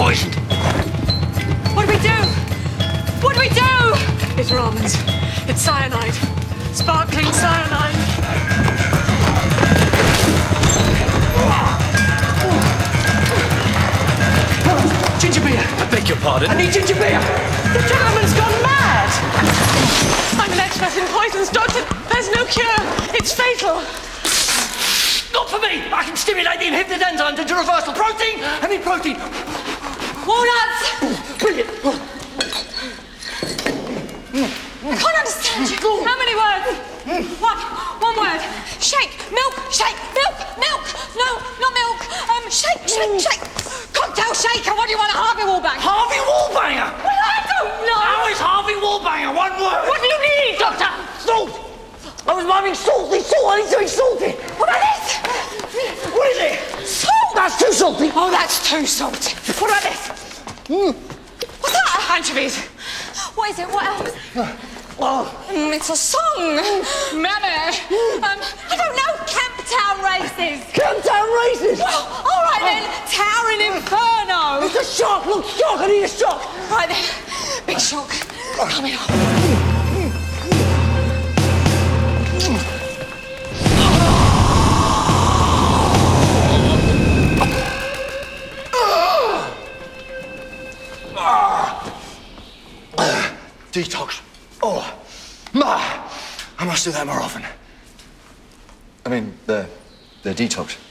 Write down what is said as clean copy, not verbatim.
poisoned. What do we do? What do we do? It's Rahman's. It's cyanide. Sparkling cyanide. Ginger beer. I beg your pardon? I need ginger beer. The gentleman's gone mad. I'm an expert in poisons, Doctor. There's no cure. It's fatal. Not for me! I can stimulate the inhibited enzymes into reversal. Protein! I need protein. Walnuts! Brilliant. I can't understand you. How many words? One word. Shake. Milk. Shake. Milk. Milk. No, not milk. Shake. Shake. Shake. Cocktail shaker. What do you want? A Harvey Wallbanger? Harvey Wallbanger! Well, I don't know. How is Harvey Wallbanger? One word. What do you need? Doctor! Salt! I was miming salty salt. I need something salty. What about this? What is it? Salt. That's too salty. Oh, that's too salty. What about this? What's that? Anchovies. What is it? What else? It's a song. Mammy. I don't know. Camptown Races. Camptown Races? Well, all right then. Towering Inferno. It's a shark. Look, shark. I need a shark. Right then. Big shock. Coming up. Detox. Oh, I must do that more often. I mean, the detox.